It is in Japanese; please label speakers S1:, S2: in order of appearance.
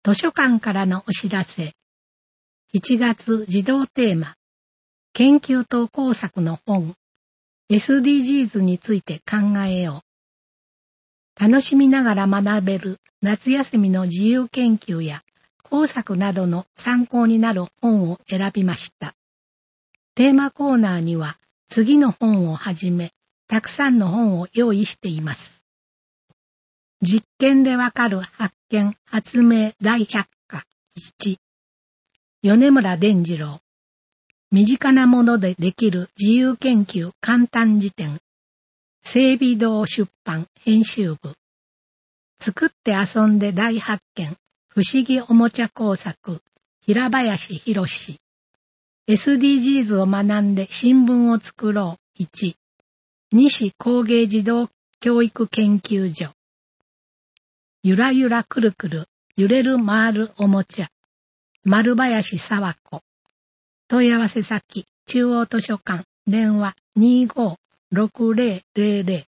S1: 図書館からのお知らせ。7月児童テーマ、研究と工作の本、SDGs について考えよう。楽しみながら学べる夏休みの自由研究や工作などの参考になる本を選びました。テーマコーナーには次の本をはじめ、たくさんの本を用意しています。実験でわかる発見・発明大百科1、米村伝次郎。身近なものでできる自由研究簡単辞典。整備堂出版編集部。作って遊んで大発見。不思議おもちゃ工作。平林博士。SDGs を学んで新聞を作ろう1。西工芸児童教育研究所。ゆらゆらくるくる揺れる回るおもちゃ。丸林沢子。問い合わせ先中央図書館電話 25-6000